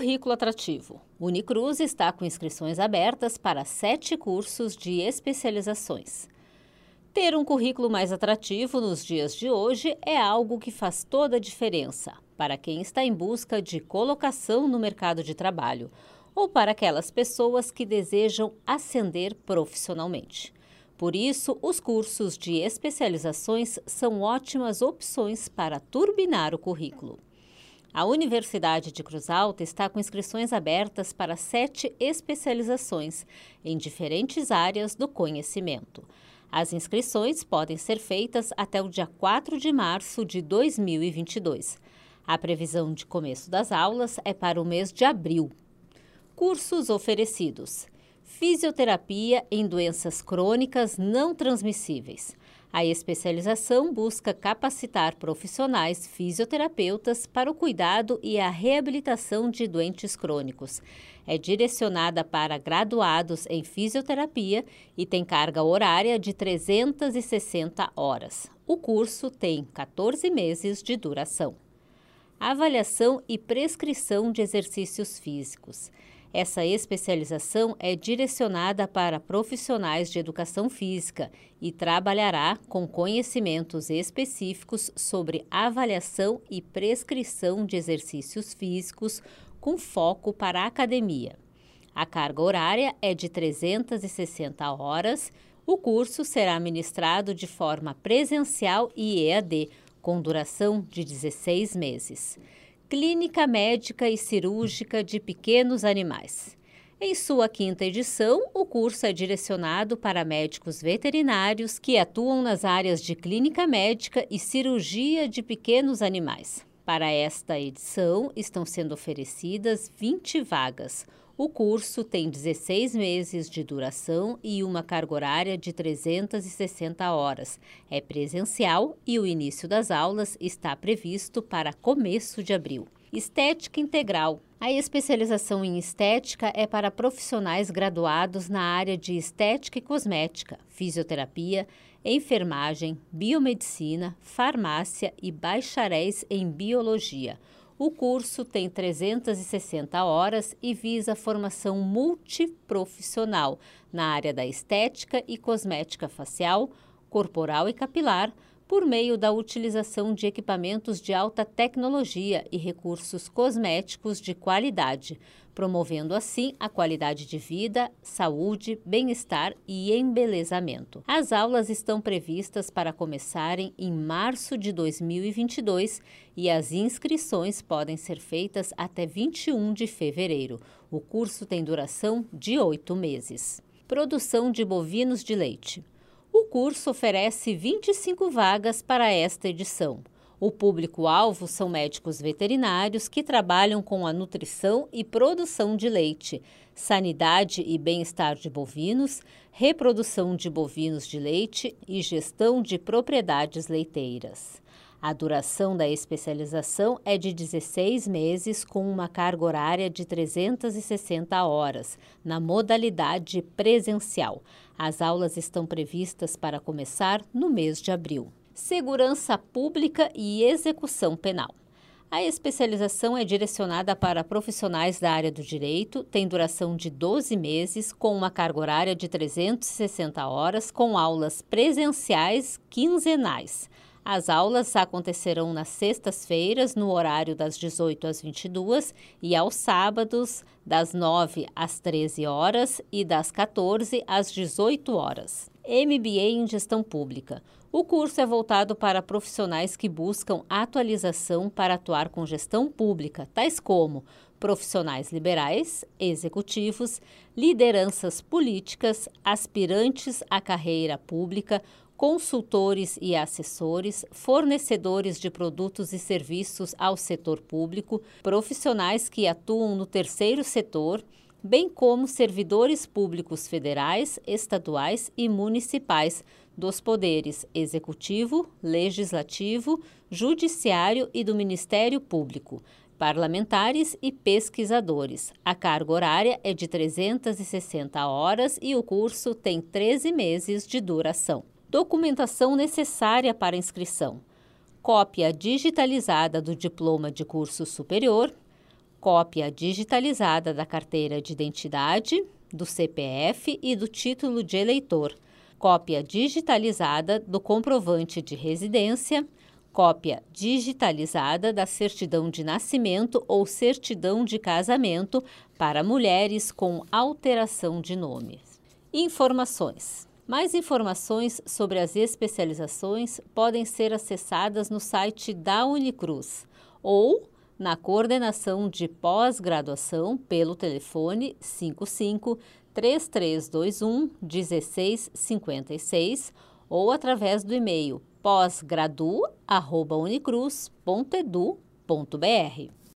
Currículo atrativo. Unicruz está com inscrições abertas para 7 cursos de especializações. Ter um currículo mais atrativo nos dias de hoje é algo que faz toda a diferença para quem está em busca de colocação no mercado de trabalho ou para aquelas pessoas que desejam ascender profissionalmente. Por isso, os cursos de especializações são ótimas opções para turbinar o currículo. A Universidade de Cruz Alta está com inscrições abertas para 7 especializações em diferentes áreas do conhecimento. As inscrições podem ser feitas até o dia 4 de março de 2022. A previsão de começo das aulas é para o mês de abril. Cursos oferecidos: fisioterapia em doenças crônicas não transmissíveis. A especialização busca capacitar profissionais fisioterapeutas para o cuidado e a reabilitação de doentes crônicos. É direcionada para graduados em fisioterapia e tem carga horária de 360 horas. O curso tem 14 meses de duração. Avaliação e prescrição de exercícios físicos. Essa especialização é direcionada para profissionais de educação física e trabalhará com conhecimentos específicos sobre avaliação e prescrição de exercícios físicos com foco para a academia. A carga horária é de 360 horas. O curso será ministrado de forma presencial e EAD, com duração de 16 meses. Clínica Médica e Cirúrgica de Pequenos Animais. Em sua 5ª edição, o curso é direcionado para médicos veterinários que atuam nas áreas de clínica médica e cirurgia de pequenos animais. Para esta edição, estão sendo oferecidas 20 vagas. O curso tem 16 meses de duração e uma carga horária de 360 horas. É presencial e o início das aulas está previsto para começo de abril. Estética Integral. A especialização em estética é para profissionais graduados na área de estética e cosmética, fisioterapia, enfermagem, biomedicina, farmácia e bacharéis em biologia. O curso tem 360 horas e visa formação multiprofissional na área da estética e cosmética facial, corporal e capilar, por meio da utilização de equipamentos de alta tecnologia e recursos cosméticos de qualidade, promovendo assim a qualidade de vida, saúde, bem-estar e embelezamento. As aulas estão previstas para começarem em março de 2022 e as inscrições podem ser feitas até 21 de fevereiro. O curso tem duração de 8 meses. Produção de bovinos de leite. O curso oferece 25 vagas para esta edição. O público-alvo são médicos veterinários que trabalham com a nutrição e produção de leite, sanidade e bem-estar de bovinos, reprodução de bovinos de leite e gestão de propriedades leiteiras. A duração da especialização é de 16 meses com uma carga horária de 360 horas, na modalidade presencial. As aulas estão previstas para começar no mês de abril. Segurança Pública e Execução Penal. A especialização é direcionada para profissionais da área do direito, tem duração de 12 meses, com uma carga horária de 360 horas, com aulas presenciais quinzenais. As aulas acontecerão nas sextas-feiras, no horário das 18 às 22 e aos sábados, das 9 às 13 horas e das 14 às 18 horas. MBA em Gestão Pública. O curso é voltado para profissionais que buscam atualização para atuar com gestão pública, tais como profissionais liberais, executivos, lideranças políticas, aspirantes à carreira pública, consultores e assessores, fornecedores de produtos e serviços ao setor público, profissionais que atuam no terceiro setor, bem como servidores públicos federais, estaduais e municipais dos poderes executivo, legislativo, judiciário e do Ministério Público, parlamentares e pesquisadores. A carga horária é de 360 horas e o curso tem 13 meses de duração. Documentação necessária para inscrição: cópia digitalizada do diploma de curso superior, cópia digitalizada da carteira de identidade, do CPF e do título de eleitor, cópia digitalizada do comprovante de residência, cópia digitalizada da certidão de nascimento ou certidão de casamento para mulheres com alteração de nome. Informações. Mais informações sobre as especializações podem ser acessadas no site da Unicruz ou na coordenação de pós-graduação pelo telefone 55 3321 1656 ou através do e-mail pós-gradu@unicruz.edu.br.